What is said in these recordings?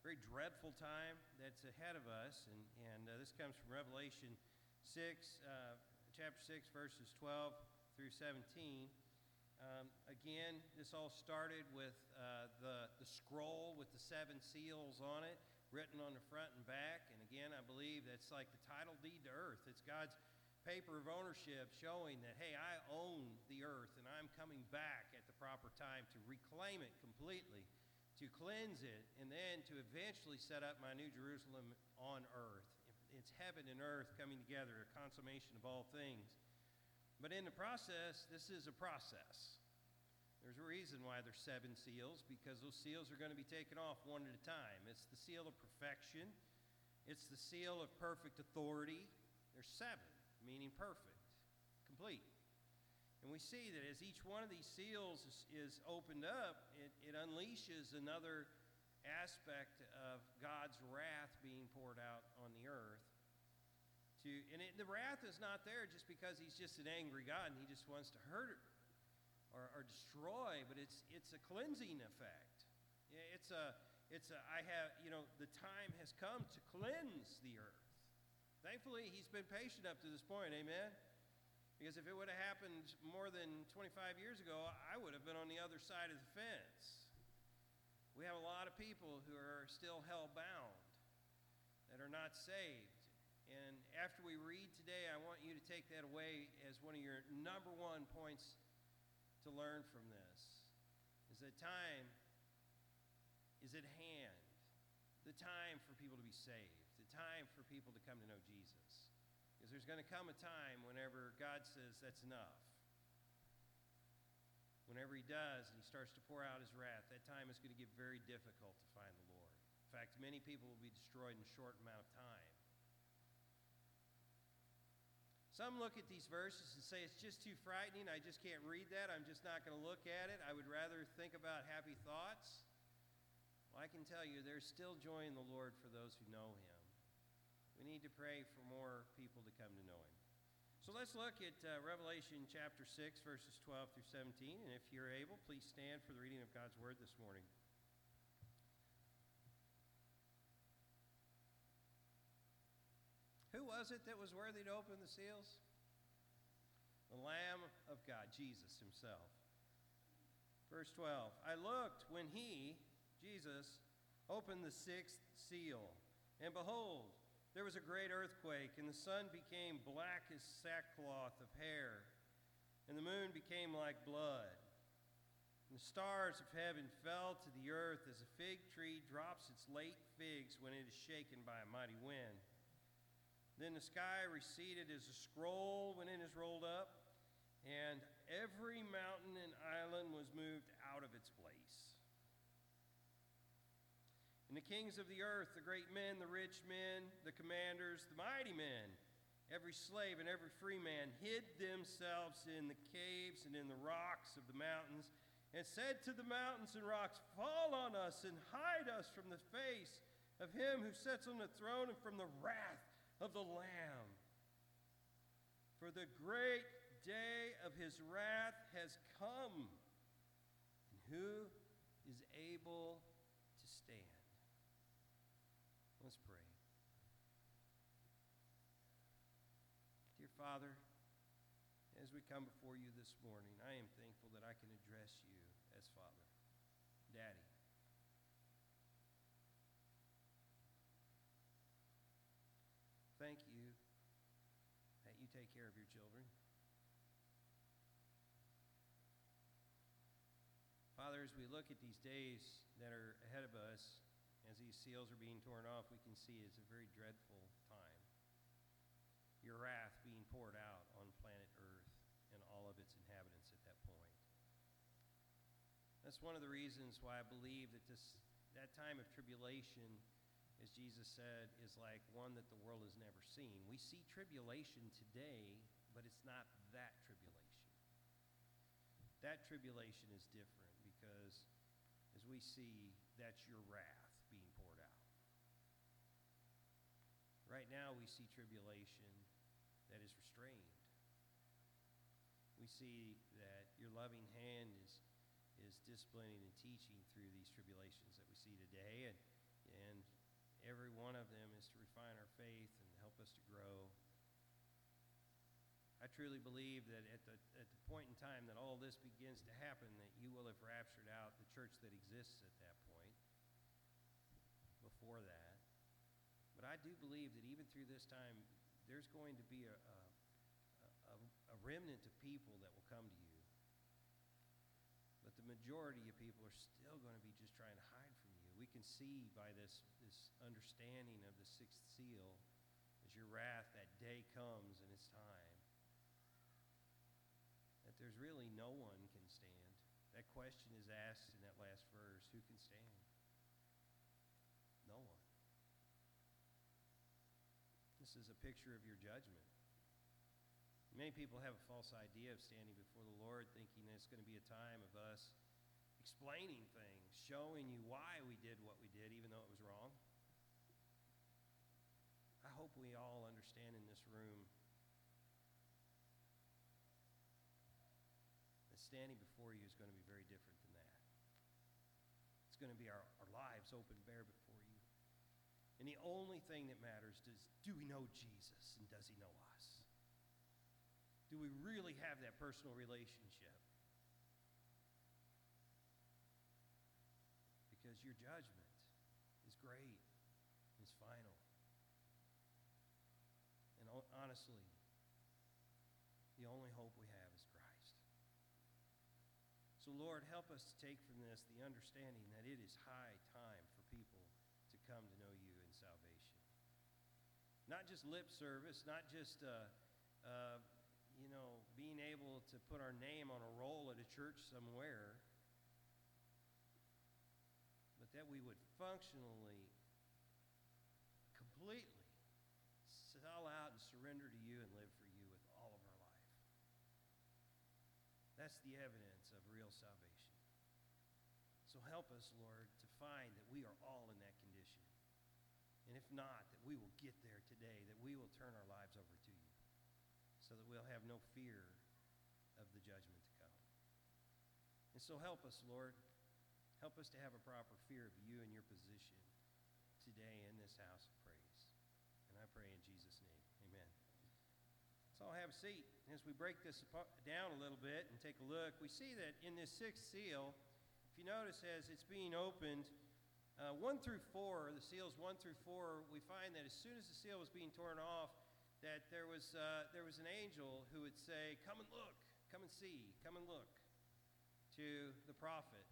very dreadful time that's ahead of us, and this comes from Revelation 6, chapter 6, verses 12 through 17. Again, this all started with the scroll with the 7 seals on it, written on the front and back. And again, I believe that's like the title deed to earth. It's God's paper of ownership showing that, hey, I own the earth, and I'm coming back at the proper time to reclaim it completely, to cleanse it, and then to eventually set up my new Jerusalem on earth. It's heaven and earth coming together, a consummation of all things. But in the process, this is a process. There's a reason why there's 7 seals, because those seals are going to be taken off one at a time. It's the seal of perfection. It's the seal of perfect authority. There's 7, meaning perfect, complete. And we see that as each one of these seals is opened up, it unleashes another aspect of God's wrath being poured out on the earth. The wrath is not there just because he's just an angry God and he just wants to hurt or destroy, but it's a cleansing effect. The time has come to cleanse the earth. Thankfully, he's been patient up to this point, amen? Because if it would have happened more than 25 years ago, I would have been on the other side of the fence. We have a lot of people who are still hell-bound, that are not saved. And after we read today, I want you to take that away as one of your number 1 points to learn from this, is that time is at hand. The time for people to be saved. The time for people to come to know Jesus. Because there's going to come a time whenever God says that's enough. Whenever he does and he starts to pour out his wrath, that time is going to get very difficult to find the Lord. In fact, many people will be destroyed in a short amount of time. Some look at these verses and say, it's just too frightening. I just can't read that. I'm just not going to look at it. I would rather think about happy thoughts. Well, I can tell you there's still joy in the Lord for those who know him. We need to pray for more people to come to know him. So let's look at Revelation chapter 6, verses 12 through 17. And if you're able, please stand for the reading of God's word this morning. Who was it that was worthy to open the seals? The Lamb of God, Jesus himself. Verse 12, I looked when he, Jesus, opened the 6th seal, and behold, there was a great earthquake, and the sun became black as sackcloth of hair, and the moon became like blood. And the stars of heaven fell to the earth as a fig tree drops its late figs when it is shaken by a mighty wind. Then the sky receded as a scroll when it is rolled up, and every mountain and island was moved out of its place. And the kings of the earth, the great men, the rich men, the commanders, the mighty men, every slave and every free man hid themselves in the caves and in the rocks of the mountains, and said to the mountains and rocks, fall on us and hide us from the face of him who sits on the throne and from the wrath of the Lamb. For the great day of his wrath has come, and who is able to stand? Let's pray. Dear Father, as we come before you this morning, I am thankful that I can address you as Father, Daddy. Thank you that you take care of your children. Father, as we look at these days that are ahead of us, as these seals are being torn off, we can see it's a very dreadful time. Your wrath being poured out on planet Earth and all of its inhabitants at that point. That's one of the reasons why I believe that that time of tribulation, as Jesus said, is like one that the world has never seen. We see tribulation today, but it's not that tribulation. That tribulation is different because, as we see, that's your wrath being poured out. Right now, we see tribulation that is restrained. We see that your loving hand is disciplining and teaching through these tribulations that we see today, and is to refine our faith and help us to grow. I truly believe that at the point in time that all this begins to happen, that you will have raptured out the church that exists at that point, before that. But I do believe that even through this time, there's going to be a remnant of people that will come to you. But the majority of people are still going to be just trying to hide from you. We can see by this understanding of the sixth seal, as your wrath, that day comes and it's time, that there's really no one can stand. That question is asked in that last verse, who can stand? No one. This is a picture of your judgment. Many people have a false idea of standing before the Lord, thinking that it's going to be a time of us explaining things, showing you why we did what we did, even though it was wrong. I hope we all understand in this room that standing before you is going to be very different than that. It's going to be our lives open bare before you. And the only thing that matters is, do we know Jesus and does he know us? Do we really have that personal relationship? Because your judgment is great, is final. And honestly, the only hope we have is Christ. So Lord, help us to take from this the understanding that it is high time for people to come to know you in salvation. Not just lip service, not just being able to put our name on a roll at a church somewhere, but that we would functionally, completely sell out and surrender to you and live for you with all of our life. That's the evidence of real salvation. So help us, Lord, to find that we are all in that condition. And if not, that we will get there today, that we will turn our lives over to you, so that we'll have no fear of the judgment to come. And so help us, Lord. Help us to have a proper fear of you and your position today in this house of praise. And I pray in Jesus' name, amen. So I'll have a seat. As we break this down a little bit and take a look, we see that in this sixth seal, if you notice as it's being opened, 1 through 4, the seals 1 through 4, we find that as soon as the seal was being torn off, that there was an angel who would say, come and look, come and see, come and look, to the prophet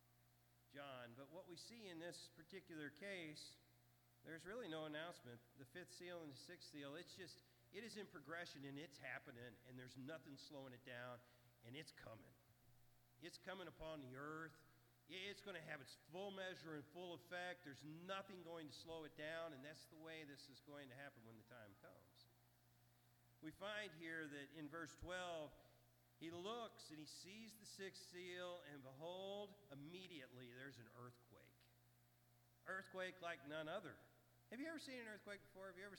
John. But what we see in this particular case, there's really no announcement. The fifth seal and the sixth seal, it is in progression, and it's happening, and there's nothing slowing it down, and it's coming. It's coming upon the earth. It's going to have its full measure and full effect. There's nothing going to slow it down, and that's the way this is going to happen when the time comes. We find here that in verse 12, he looks and he sees the sixth seal, and behold, immediately there's an earthquake. Earthquake like none other. Have you ever seen an earthquake before? Have you ever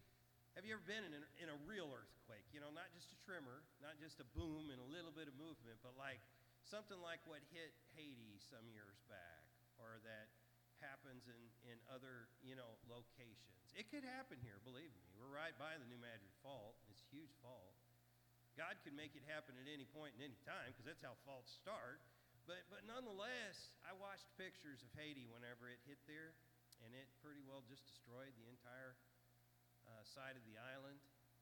been in a real earthquake? Not just a tremor, not just a boom and a little bit of movement, but like something like what hit Haiti some years back, or that happens in other, locations. It could happen here, believe me. We're right by the New Madrid Fault. It's a huge fault. God could make it happen at any point and any time, because that's how faults start. But nonetheless, I watched pictures of Haiti whenever it hit there, and it pretty well just destroyed the entire side of the island.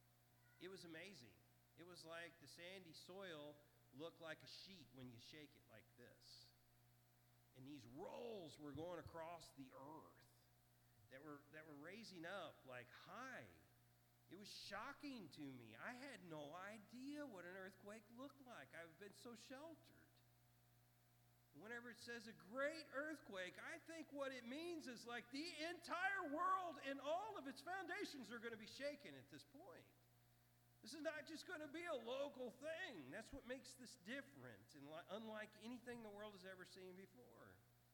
It was amazing. It was like the sandy soil looked like a sheet when you shake it like this. And these rolls were going across the earth that were raising up like high. It was shocking to me. I had no idea what an earthquake looked like. I've been so sheltered. Whenever it says a great earthquake, I think what it means is like the entire world and all of its foundations are going to be shaken at this point. This is not just going to be a local thing. That's what makes this different and unlike anything the world has ever seen before.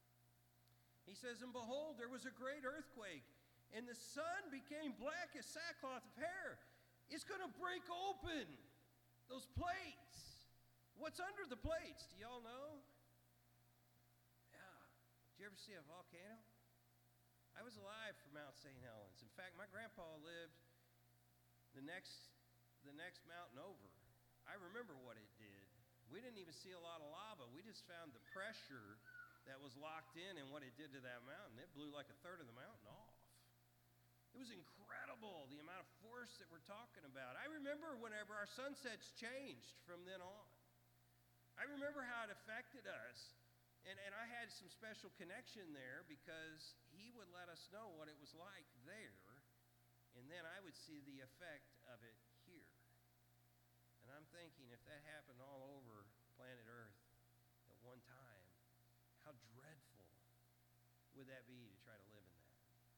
He says, and behold, there was a great earthquake, and the sun became black as sackcloth of hair. It's going to break open those plates. What's under the plates? Do y'all know? Yeah. Did you ever see a volcano? I was was alive for Mount St. Helens. In fact, my grandpa lived the next mountain over. I remember what it did. We didn't even see a lot of lava. We just found the pressure that was locked in and what it did to that mountain. It blew like a third of the mountain off. It was incredible, the amount of force that we're talking about. I remember whenever our sunsets changed from then on. I remember how it affected us. And I had some special connection there because he would let us know what it was like there, and then I would see the effect of it here. And I'm thinking, if that happened all over planet Earth at one time, how dreadful would that be to try to live in that?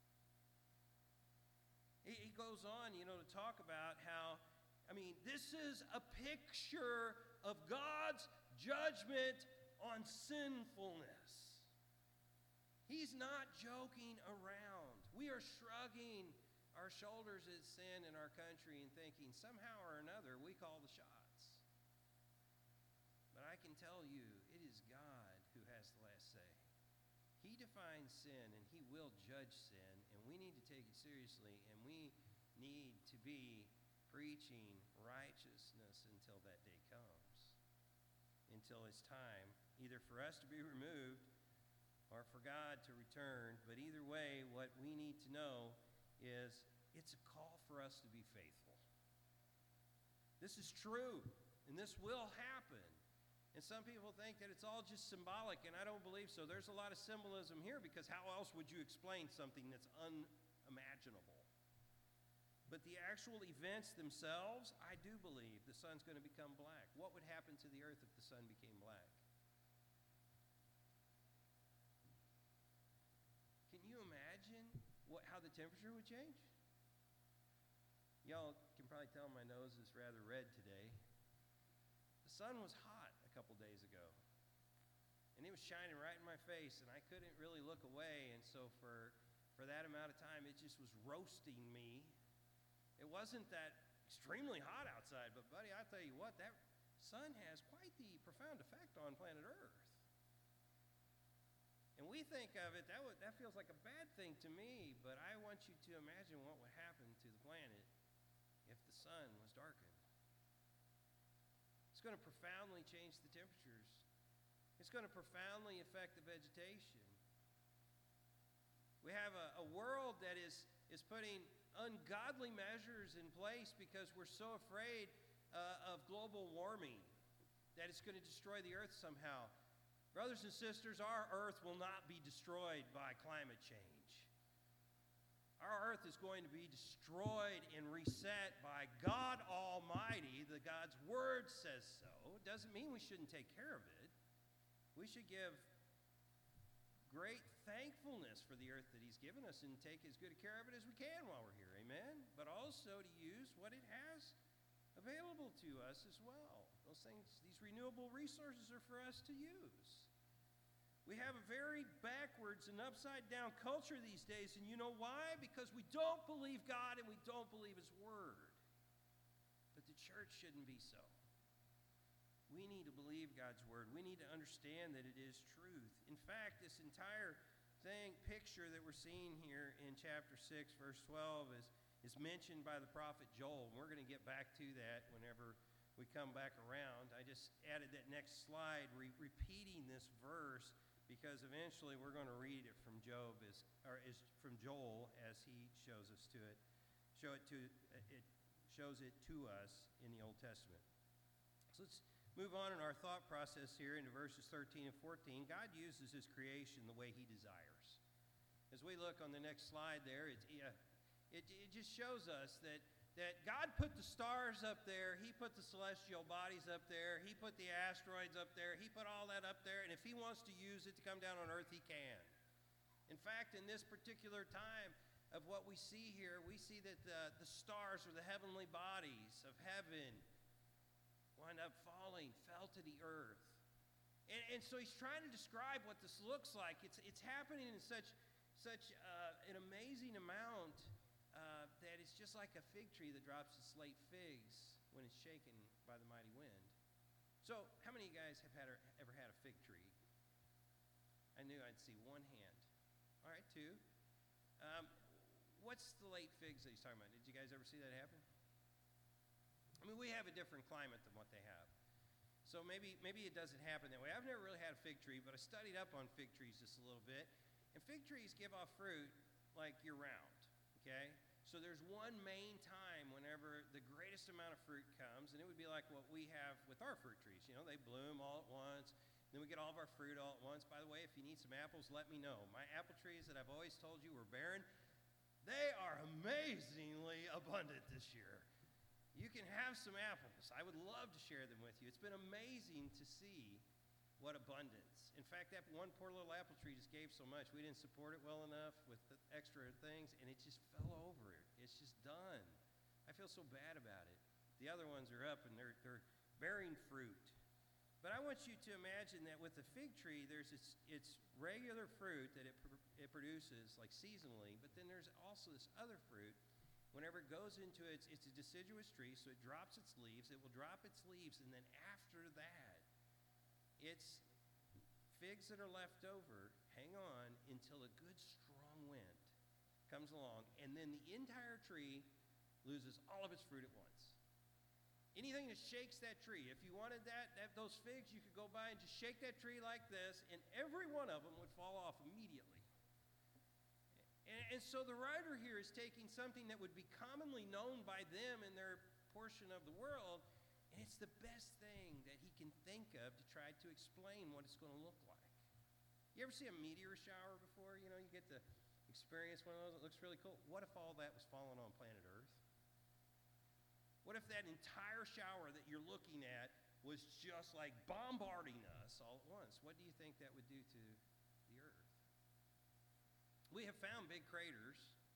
He goes on, to talk about how, this is a picture of God's judgment on sinfulness. He's not joking around. We are shrugging our shoulders at sin in our country and thinking somehow or another we call the shots. But I can tell you, it is God who has the last say. He defines sin and he will judge sin, and we need to take it seriously, and we need to be preaching righteousness until that day comes. Until it's time either for us to be removed or for God to return. But either way, what we need to know is it's a call for us to be faithful. This is true, and this will happen. And some people think that it's all just symbolic, and I don't believe so. There's a lot of symbolism here because how else would you explain something that's unimaginable? But the actual events themselves, I do believe the sun's going to become black. What would happen to the earth if the sun became black? Can you imagine how the temperature would change? Y'all can probably tell my nose is rather red today. The sun was hot a couple days ago, and it was shining right in my face, and I couldn't really look away, and so for that amount of time, it just was roasting me. It wasn't that extremely hot outside, but buddy, I tell you what, that sun has quite the profound effect on planet Earth. And we think of it, that feels like a bad thing to me, but I want you to imagine what would happen to the planet if the sun was darkened. It's going to profoundly change the temperatures. It's going to profoundly affect the vegetation. We have a world that is putting ungodly measures in place because we're so afraid of global warming that it's going to destroy the earth somehow. Brothers and sisters, our earth will not be destroyed by climate change. Our earth is going to be destroyed and reset by God Almighty. God's Word says so. It doesn't mean we shouldn't take care of it. We should give great thankfulness for the earth that He's given us and take as good care of it as we can while we're here. Amen? But also to use what it has available to us as well. Those things, these renewable resources are for us to use. We have a very backwards and upside down culture these days, and you know why? Because we don't believe God and we don't believe His Word. But the church shouldn't be so. We need to believe God's Word. We need to understand that it is truth. In fact, this entire picture that we're seeing here in chapter 6, verse 12 is mentioned by the prophet Joel. We're going to get back to that whenever we come back around. I just added that next slide, repeating this verse, because eventually we're going to read it from from Joel as he shows us to it. It shows it to us in the Old Testament. So let's move on in our thought process here into verses 13 and 14. God uses His creation the way He desires. As we look on the next slide there, it just shows us that God put the stars up there, He put the celestial bodies up there, He put the asteroids up there, He put all that up there, and if He wants to use it to come down on earth, He can. In fact, in this particular time of what we see here, we see that the stars, or the heavenly bodies of heaven, wind up fell to the earth. And so He's trying to describe what this looks like. It's happening in such an amazing amount that it's just like a fig tree that drops its late figs when it's shaken by the mighty wind. So, how many of you guys have ever had a fig tree? I knew I'd see one hand. All right, two. what's the late figs that he's talking about? Did you guys ever see that happen? I mean, we have a different climate than what they have. So maybe it doesn't happen that way. I've never really had a fig tree, but I studied up on fig trees just a little bit. And fig trees give off fruit like year-round, okay? So there's one main time whenever the greatest amount of fruit comes, and it would be like what we have with our fruit trees. You know, they bloom all at once. Then we get all of our fruit all at once. By the way, if you need some apples, let me know. My apple trees that I've always told you were barren, they are amazingly abundant this year. You can have some apples. I would love to share them with you. It's been amazing to see what abundance. In fact, that one poor little apple tree just gave so much. We didn't support it well enough with the extra things, and it just fell over. It's just done. I feel so bad about it. The other ones are up, and they're bearing fruit. But I want you to imagine that with the fig tree, there's its regular fruit that it produces, like seasonally, but then there's also this other fruit. Whenever it goes into it's a deciduous tree, so it drops its leaves. It will drop its leaves, and then after that, its figs that are left over hang on until a good strong wind comes along, and then the entire tree loses all of its fruit at once. Anything that shakes that tree, if you wanted those figs, you could go by and just shake that tree like this, and every one of them would fall off immediately. And so the writer here is taking something that would be commonly known by them in their portion of the world, and it's the best thing that he can think of to try to explain what it's going to look like. You ever see a meteor shower before? You know, you get to experience one of those. It looks really cool. What if all that was falling on planet Earth? What if that entire shower that you're looking at was just like bombarding us all at once? What do you think that would do to the Earth? We have found big craters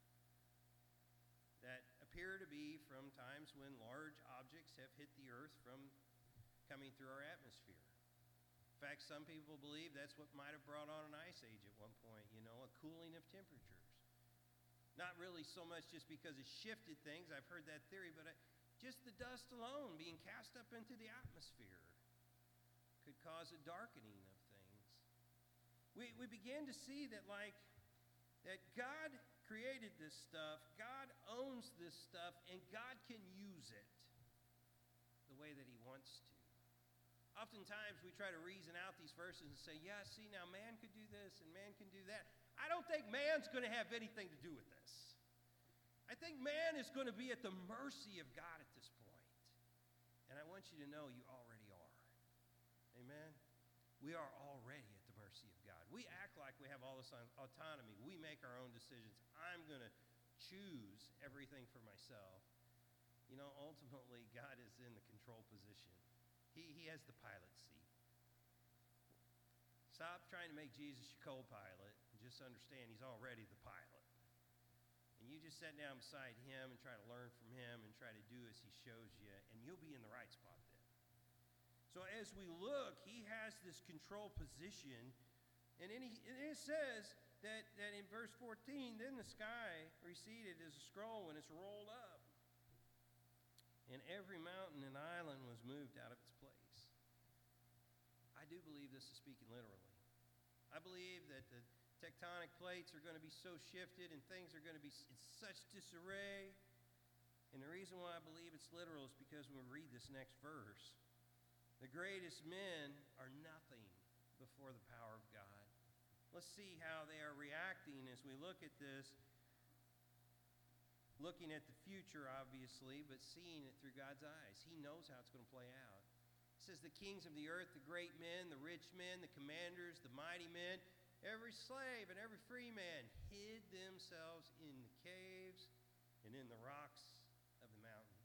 that appear to be from times when large objects have hit the Earth from coming through our atmosphere. In fact, some people believe that's what might have brought on an ice age at one point, you know, a cooling of temperatures. Not really so much just because it shifted things. I've heard that theory, but just the dust alone being cast up into the atmosphere could cause a darkening of things. We begin to see that that God created this stuff, God owns this stuff, and God can use it the way that he wants to. Oftentimes we try to reason out these verses and say, yeah, see, now man could do this and man can do that. I don't think man's going to have anything to do with this. I think man is going to be at the mercy of God at this point. And I want you to know you already are. Amen? We are already at the mercy of God. We act like we have all this autonomy. We make our own decisions. I'm going to choose everything for myself. You know, ultimately, God is in the control position. He has the pilot seat. Stop trying to make Jesus your co-pilot and just understand he's already the pilot. And you just sit down beside him and try to learn from him and try to do as he shows you, and you'll be in the right spot then. So as we look, he has this control position, and it says that in verse 14, then the sky receded as a scroll when it's rolled up, and every mountain and island was moved out of its place. I do believe this is speaking literally. I believe that the tectonic plates are going to be so shifted and things are going to be in such disarray. And the reason why I believe it's literal is because when we read this next verse, the greatest men are nothing before the power of God. Let's see how they are reacting as we look at this, looking at the future, obviously, but seeing it through God's eyes. He knows how it's going to play out. It says, the kings of the earth, the great men, the rich men, the commanders, the mighty men, every slave and every free man hid themselves in the caves and in the rocks of the mountains.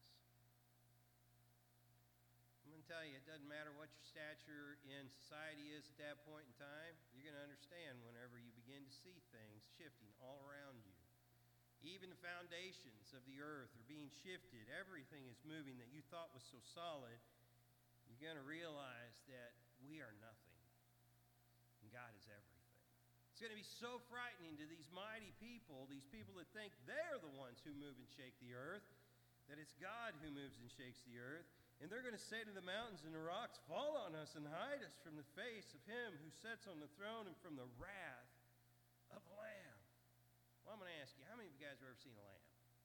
I'm going to tell you, it doesn't matter what your stature in society is at that point in time. You're going to understand whenever you begin to see things shifting all around you. Even the foundations of the earth are being shifted. Everything is moving that you thought was so solid. You're going to realize that we are nothing, and God is everything. It's going to be so frightening to these mighty people, these people that think they're the ones who move and shake the earth, that it's God who moves and shakes the earth. And they're going to say to the mountains and the rocks, fall on us and hide us from the face of him who sits on the throne and from the wrath of the Lamb. Well, I'm going to ask you, how many of of you guys have ever seen a lamb?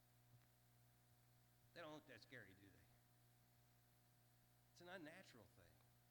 They don't look that scary, do they? It's an unnatural thing.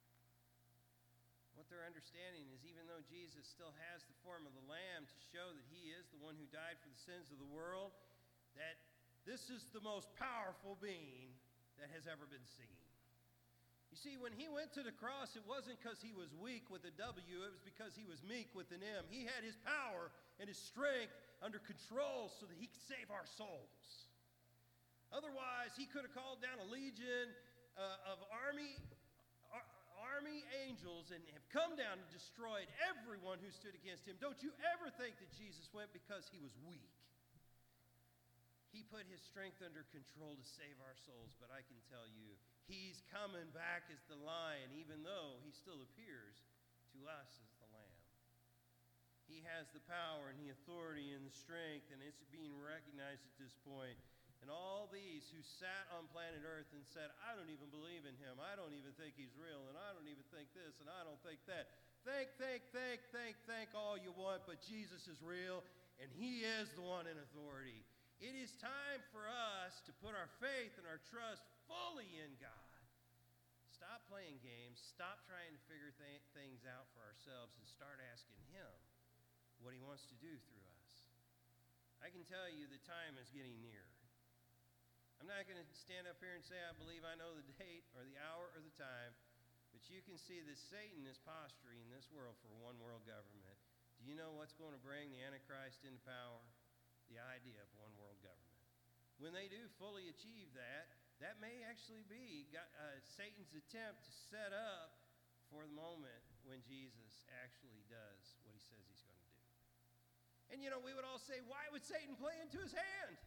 What they're understanding is even though Jesus still has the form of the lamb to show that he is the one who died for the sins of the world, that this is the most powerful being that has ever been seen. You see, when he went to the cross, it wasn't because he was weak with a W, it was because he was meek with an M. He had his power and his strength under control so that he could save our souls. Otherwise, he could have called down a legion of army angels and have come down and destroyed everyone who stood against him. Don't you ever think that Jesus went because he was weak. He put his strength under control to save our souls, but I can tell you, he's coming back as the lion, even though he still appears to us as the lamb. He has the power and the authority and the strength, and it's being recognized at this point. And all these who sat on planet Earth and said, I don't even believe in him, I don't even think he's real, and I don't even think this, and I don't think that. Think all you want, but Jesus is real, and he is the one in authority. It is time for us to put our faith and our trust fully in God. Stop playing games, stop trying to figure things out for ourselves, and start asking him what he wants to do through us. I can tell you the time is getting near. I'm not going to stand up here and say I believe I know the date or the hour or the time, but you can see that Satan is posturing this world for one world government. Do you know what's going to bring the Antichrist into power? The idea of one world government. When they do fully achieve that, that may actually be Satan's attempt to set up for the moment when Jesus actually does what he says he's going to do. And we would all say, why would Satan play into his hand?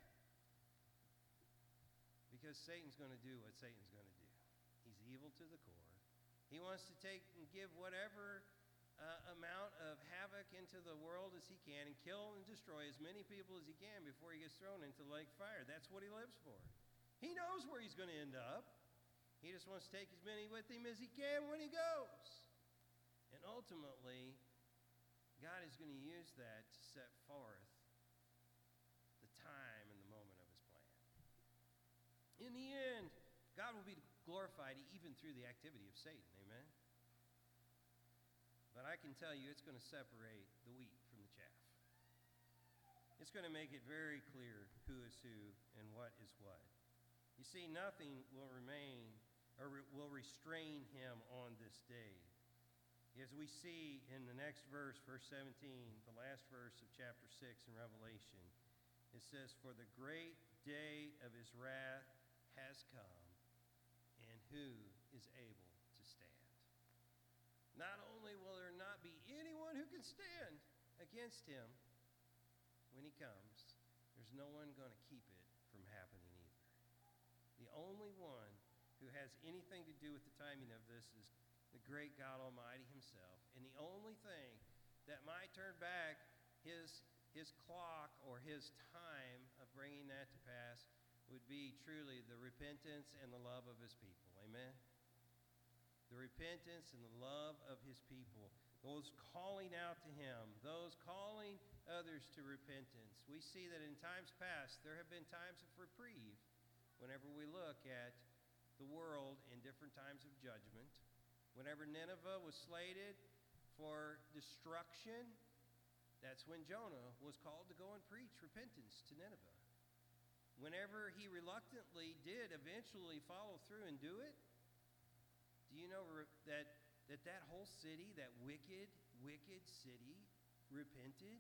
Because Satan's going to do what Satan's going to do. He's evil to the core. He wants to take and give whatever amount of havoc into the world as he can and kill and destroy as many people as he can before he gets thrown into the lake of fire. That's what he lives for. He knows where he's going to end up. He just wants to take as many with him as he can when he goes. And ultimately, God is going to use that to set forth the time and the moment of his plan. In the end, God will be glorified even through the activity of Satan. Amen? But I can tell you it's going to separate the wheat from the chaff. It's going to make it very clear who is who and what is what. You see, nothing will remain or will restrain him on this day. As we see in the next verse, verse 17, the last verse of chapter 6 in Revelation, it says, For the great day of his wrath has come, and who is able to stand? Not only will there not be anyone who can stand against him when he comes, there's no one going to keep it from happening either. The only one who has anything to do with the timing of this is the great God Almighty himself. And the only thing that might turn back his clock or his time of bringing that to pass would be truly the repentance and the love of his people. Amen? The repentance and the love of his people. Those calling out to him. Those calling others to repentance. We see that in times past, there have been times of reprieve whenever we look at the world in different times of judgment. Whenever Nineveh was slated for destruction, that's when Jonah was called to go and preach repentance to Nineveh. Whenever he reluctantly did eventually follow through and do it, do you know that whole city, that wicked city, repented?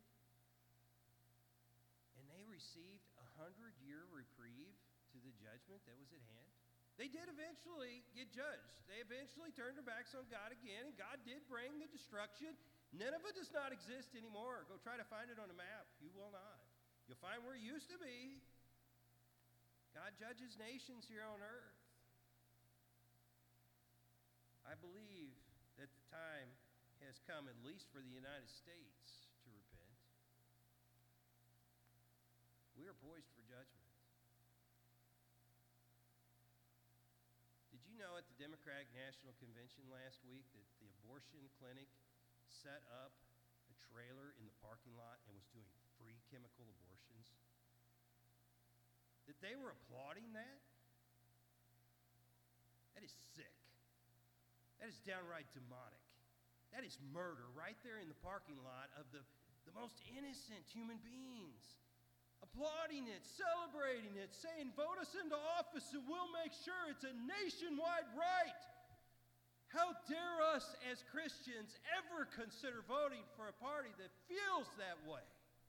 And they received a 100-year reprieve to the judgment that was at hand. They did eventually get judged. They eventually turned their backs on God again, and God did bring the destruction. Nineveh does not exist anymore. Go try to find it on a map. You will not. You'll find where it used to be. God judges nations here on earth. I believe that the time has come, at least for the United States, to repent. We are poised for judgment. Did you know at the Democratic National Convention last week that the abortion clinic set up a trailer in the parking lot and was doing free chemical abortions? they were applauding that? That is sick. That is downright demonic. That is murder right there in the parking lot of the most innocent human beings. Applauding it, celebrating it, saying, vote us into office and we'll make sure it's a nationwide right. How dare us as Christians ever consider voting for a party that feels that way?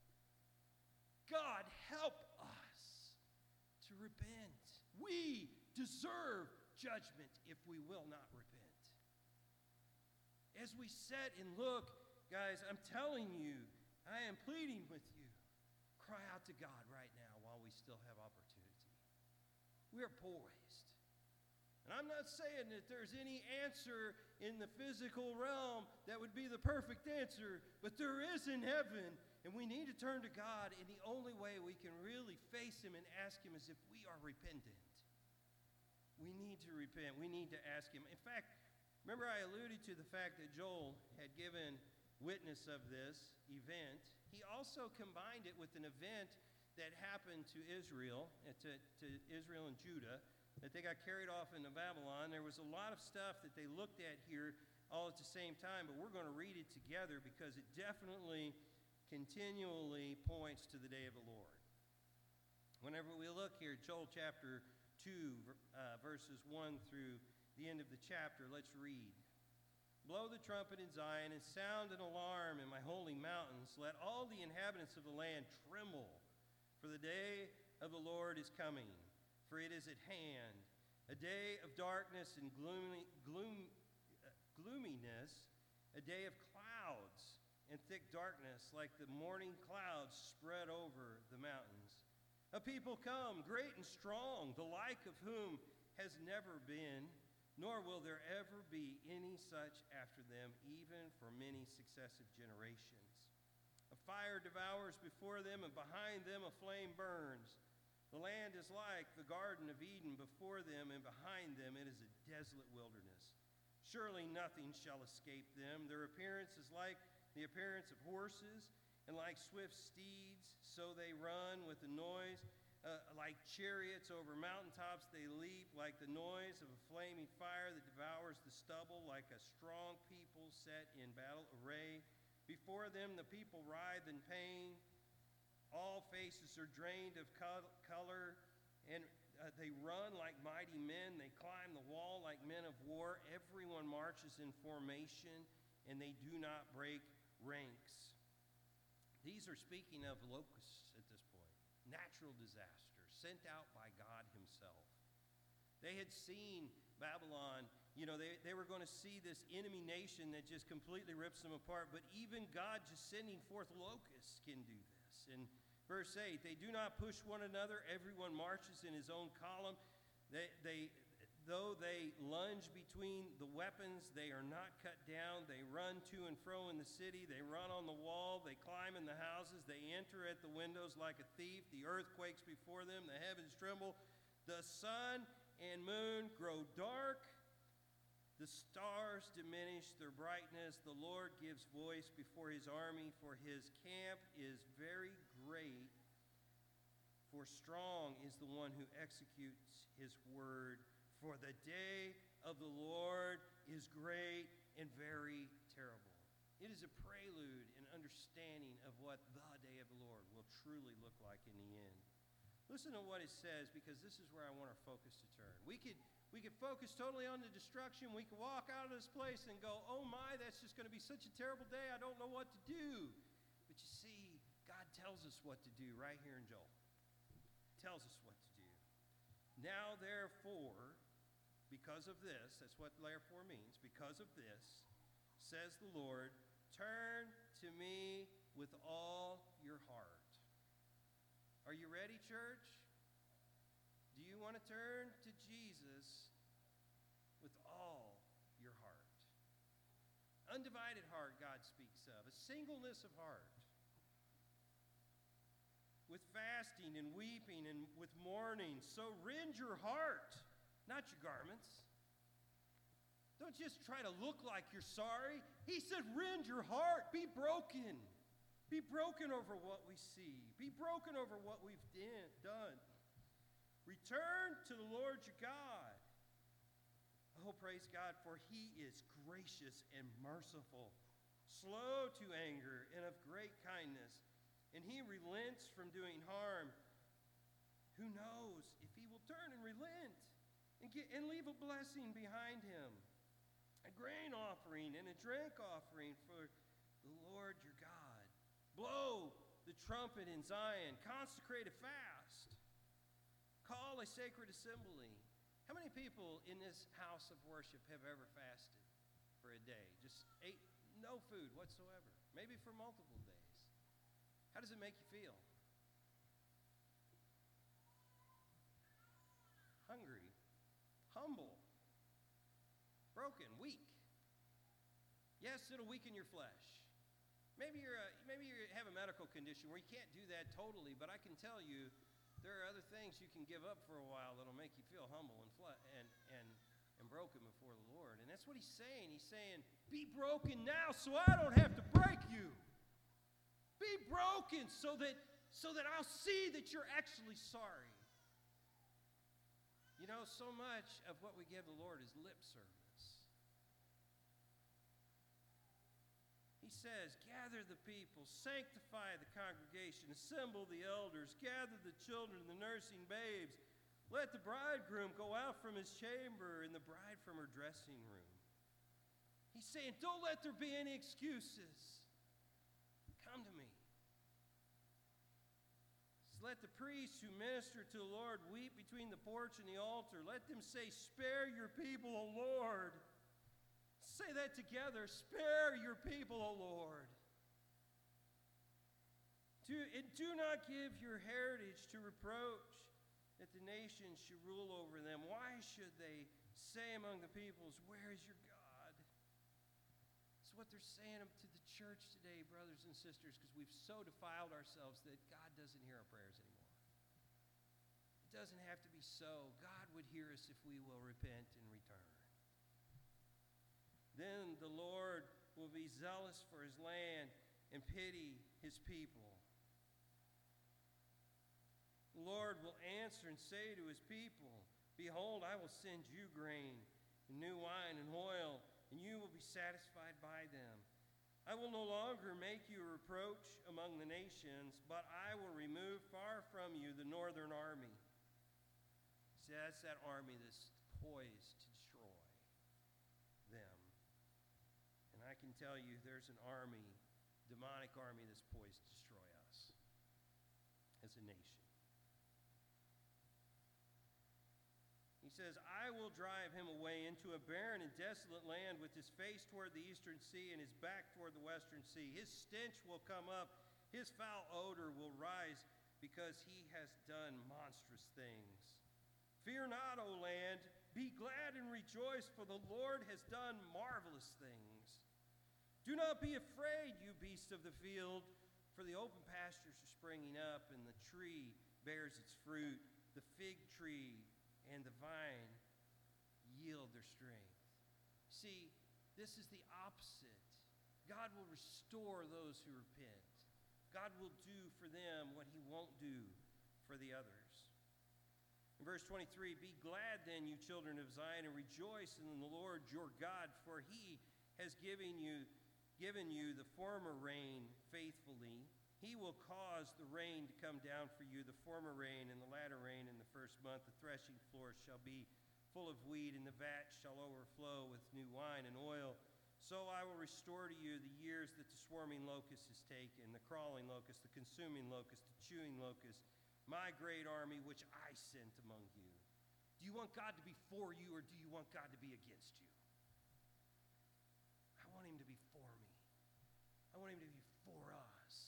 God, help us to repent. We deserve judgment if we will not repent. As we sit and look, guys, I'm telling you, I am pleading with you. Cry out to God right now while we still have opportunity. We are poised. And I'm not saying that there's any answer in the physical realm that would be the perfect answer, but there is in heaven, and we need to turn to God, and the only way we can really face Him and ask Him is if we are repentant. We need to repent. We need to ask Him. In fact, remember I alluded to the fact that Joel had given witness of this event. He also combined it with an event that happened to Israel, to Israel and Judah, that they got carried off into Babylon. There was a lot of stuff that they looked at here all at the same time, but we're going to read it together because it definitely continually points to the day of the Lord. Whenever we look here, Joel chapter 2, verses 1 through the end of the chapter, let's read. Blow the trumpet in Zion and sound an alarm in my holy mountains. Let all the inhabitants of the land tremble, for the day of the Lord is coming, for it is at hand. A day of darkness and gloominess, a day of clouds and thick darkness, like the morning clouds spread over the mountains. A people come, great and strong, the like of whom has never been, nor will there ever be any such after them, even for many successive generations. A fire devours before them, and behind them a flame burns. The land is like the Garden of Eden before them, and behind them it is a desolate wilderness. Surely nothing shall escape them. Their appearance is like the appearance of horses, and like swift steeds, so they run with a noise. Like chariots over mountaintops they leap, like the noise of a flaming fire that devours the stubble, like a strong people set in battle array. Before them the people writhe in pain. All faces are drained of color, and they run like mighty men. They climb the wall like men of war. Everyone marches in formation, and they do not break ranks. These are speaking of locusts at this point, natural disasters sent out by God Himself. They had seen Babylon. They were going to see this enemy nation that just completely rips them apart, but even God just sending forth locusts can do this. In verse 8, they do not push one another. Everyone marches in his own column. Though they lunge between the weapons, they are not cut down. They run to and fro in the city. They run on the wall. They climb in the houses. They enter at the windows like a thief. The earth quakes before them. The heavens tremble. The sun and moon grow dark. The stars diminish their brightness. The Lord gives voice before His army, for His camp is very great. For strong is the one who executes His word. For the day of the Lord is great and very terrible. It is a prelude and understanding of what the day of the Lord will truly look like in the end. Listen to what it says, because this is where I want our focus to turn. We could focus totally on the destruction. We could walk out of this place and go, oh my, that's just going to be such a terrible day. I don't know what to do. But you see, God tells us what to do right here in Joel. He tells us what to do. Now, therefore, because of this, that's what therefore means, because of this, says the Lord, turn to me with all your heart. Are you ready, church? Do you want to turn to Jesus with all your heart? Undivided heart, God speaks of, a singleness of heart. With fasting and weeping and with mourning, so rend your heart, not your garments. Don't just try to look like you're sorry. He said, rend your heart. Be broken. Be broken over what we see. Be broken over what we've done. Return to the Lord your God. Oh, praise God, for he is gracious and merciful, slow to anger, and of great kindness, and he relents from doing harm. Who knows if he will turn and relent and leave a blessing behind him, a grain offering and a drink offering for the Lord your God. Blow the trumpet in Zion, consecrate a fast, call a sacred assembly. How many people in this house of worship have ever fasted for a day? Just ate no food whatsoever, maybe for multiple days. How does it make you feel? Hungry, humble, broken, weak. Yes, it'll weaken your flesh. Maybe you have a medical condition where you can't do that totally, but I can tell you there are other things you can give up for a while that'll make you feel humble and broken before the Lord. And that's what he's saying. He's saying, be broken now so I don't have to break you. Be broken so that I'll see that you're actually sorry. You know, so much of what we give the Lord is lip service. He says, gather the people, sanctify the congregation, assemble the elders, gather the children and the nursing babes. Let the bridegroom go out from his chamber and the bride from her dressing room. He's saying, don't let there be any excuses. Come to me. Let the priests who minister to the Lord weep between the porch and the altar. Let them say, spare your people, O Lord. Say that together. Spare your people, O Lord. Do not give your heritage to reproach, that the nations should rule over them. Why should they say among the peoples, where is your God? It's what they're saying to the church today, brothers and sisters, because we've so defiled ourselves that God doesn't hear our prayers anymore. It doesn't have to be so. God would hear us if we will repent and return. Then the Lord will be zealous for his land and pity his people. The Lord will answer and say to his people, behold, I will send you grain, and new wine and oil, and you will be satisfied by them. I will no longer make you a reproach among the nations, but I will remove far from you the northern army. See, that's that army that's poised to destroy them. And I can tell you there's an army, demonic army, that's poised to destroy us as a nation. He says, I will drive him away into a barren and desolate land with his face toward the eastern sea and his back toward the western sea. His stench will come up, his foul odor will rise because he has done monstrous things. Fear not, O land, be glad and rejoice, for the Lord has done marvelous things. Do not be afraid, you beasts of the field, for the open pastures are springing up, and the tree bears its fruit, the fig tree and the vine yield their strength. See, this is the opposite. God will restore those who repent. God will do for them what he won't do for the others. In verse 23, be glad then, you children of Zion, and rejoice in the Lord your God, for he has given you the former rain faithfully. He will cause the rain to come down for you, the former rain and the latter rain in the first month. The threshing floor shall be full of wheat, and the vat shall overflow with new wine and oil. So I will restore to you the years that the swarming locust has taken, the crawling locust, the consuming locust, the chewing locust, my great army which I sent among you. Do you want God to be for you, or do you want God to be against you? I want him to be for me. I want him to be for us.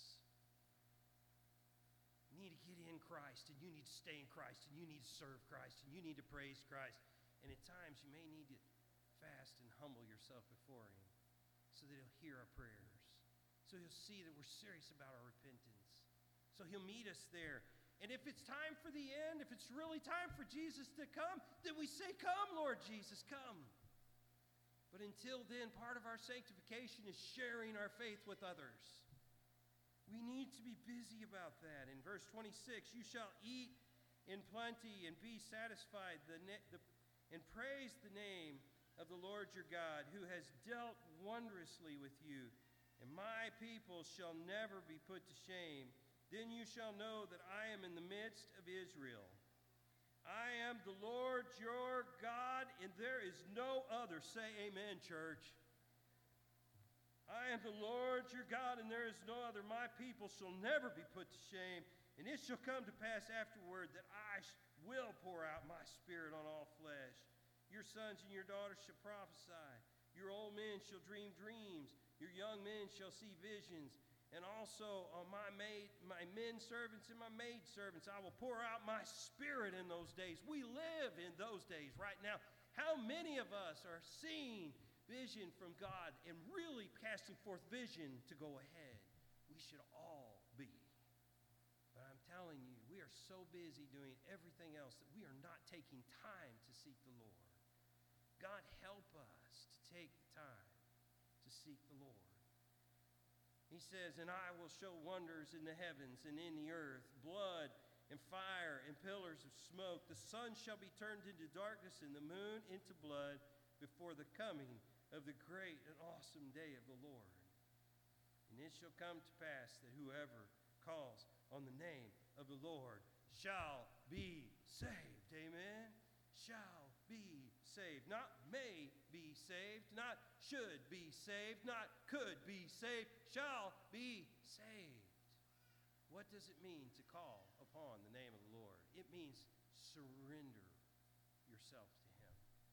You need to get in Christ, and you need to stay in Christ, and you need to serve Christ, and you need to praise Christ. And at times you may need to fast and humble yourself before him so that he'll hear our prayers, so he'll see that we're serious about our repentance, so he'll meet us there. And if it's time for the end, if it's really time for Jesus to come, then we say, come, Lord Jesus, come. But until then, part of our sanctification is sharing our faith with others. We need to be busy about that. In verse 26, you shall eat in plenty and be satisfied, and praise the name of the Lord your God, who has dealt wondrously with you. And my people shall never be put to shame. Then you shall know that I am in the midst of Israel. I am the Lord your God, and there is no other. Say amen, church. I am the Lord your God, and there is no other. My people shall never be put to shame. And it shall come to pass afterward that I will pour out my Spirit on all flesh. Your sons and your daughters shall prophesy. Your old men shall dream dreams. Your young men shall see visions. And also on my men servants and my maid servants, I will pour out my Spirit in those days. We live in those days right now. How many of us are seeing vision from God and really casting forth vision to go ahead? We should all be. But I'm telling you, we are so busy doing everything else that we are not taking time to seek the Lord. God, help us to take the time to seek the Lord. He says, and I will show wonders in the heavens and in the earth, blood and fire and pillars of smoke. The sun shall be turned into darkness and the moon into blood before the coming of the great and awesome day of the Lord. And it shall come to pass that whoever calls on the name of the Lord shall be saved. Amen? Shall be saved. Not may be saved, not should be saved, not could be saved, shall be saved. What does it mean to call upon the name of the Lord? It means surrender yourself to Him.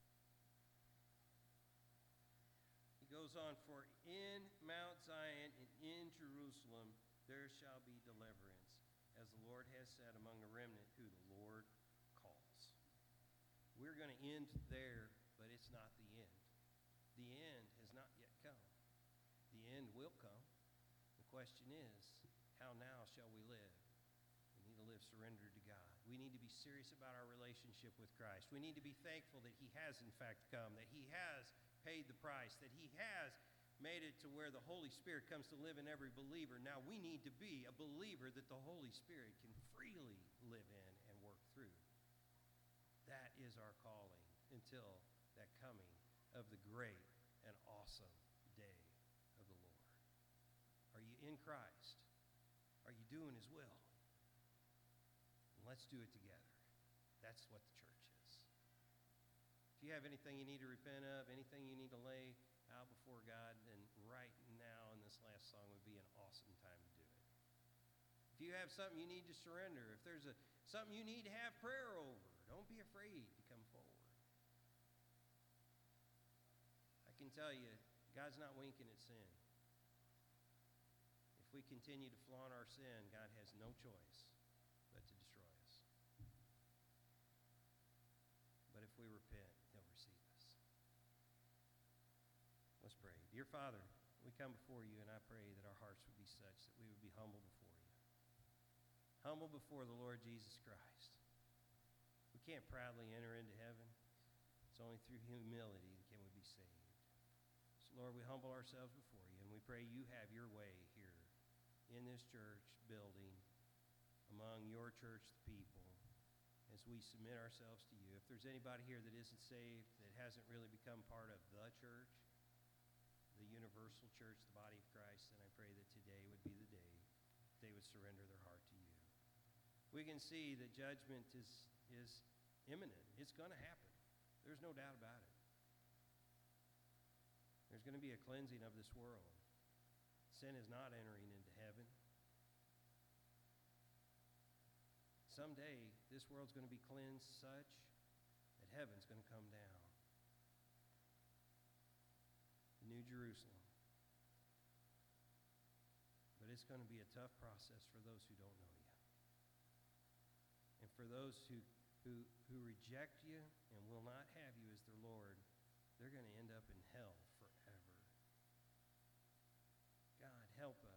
He goes on, for in Mount Zion and in Jerusalem there shall be deliverance, as the Lord has said, among the remnant who the Lord calls. We're going to end there, but it's not the end. The end has not yet come. The end will come. The question is, how now shall we live? We need to live surrendered to God. We need to be serious about our relationship with Christ. We need to be thankful that He has in fact come, that He has paid the price, that He has made it to where the Holy Spirit comes to live in every believer. Now we need to be a believer that the Holy Spirit can freely live in and work through. That is our calling until that coming of the great and awesome day of the Lord. Are you in Christ? Are you doing His will? And let's do it together. That's what the church is. If you have anything you need to repent of, anything you need to lay out before God, then right now in this last song would be an awesome time to do it. If you have something you need to surrender, if there's something you need to have prayer over, don't be afraid to come forward. I can tell you, God's not winking at sin. If we continue to flaunt our sin, God has no choice but to destroy us. But if we repent, He'll receive us. Let's pray. Dear Father, we come before You, and I pray that our hearts would be such that we would be humble before You. Humble before the Lord Jesus Christ. We can't proudly enter into heaven. It's only through humility can we be saved. So, Lord, we humble ourselves before You, and we pray You have Your way here in this church building, among Your church, the people, as we submit ourselves to You. If there's anybody here that isn't saved, that hasn't really become part of the church, the universal church, the body of Christ, then I pray that today would be the day they would surrender their heart to You. We can see that judgment is imminent. It's going to happen. There's no doubt about it. There's going to be a cleansing of this world. Sin is not entering into heaven. Someday, this world's going to be cleansed such that heaven's going to come down. The New Jerusalem. But it's going to be a tough process for those who don't know You. And for those who reject You and will not have You as their Lord, they're going to end up in hell forever. God, help us